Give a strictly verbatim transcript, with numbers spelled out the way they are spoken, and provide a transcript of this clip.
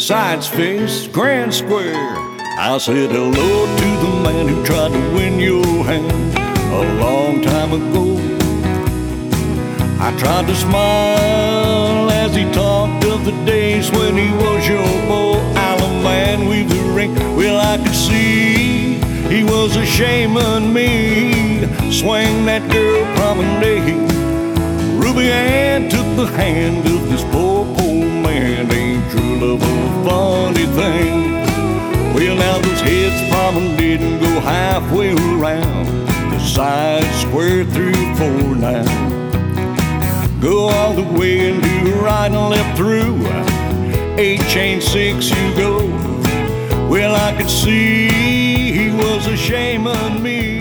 sides face, grand square. I said hello to the man who tried to win your hand a long time ago. I tried to smile as he talked of the days when he was your beau. Island man with the ring, well I could see he was ashaming me. Swang that girl promenade. Ruby Ann took the hand of this poor, poor man. Ain't true love a funny thing? Well, now those heads probably didn't go halfway around. The sides square through four now. Go all the way and do right and left through. Eight chain six you go. Well, I could see he was ashaming me.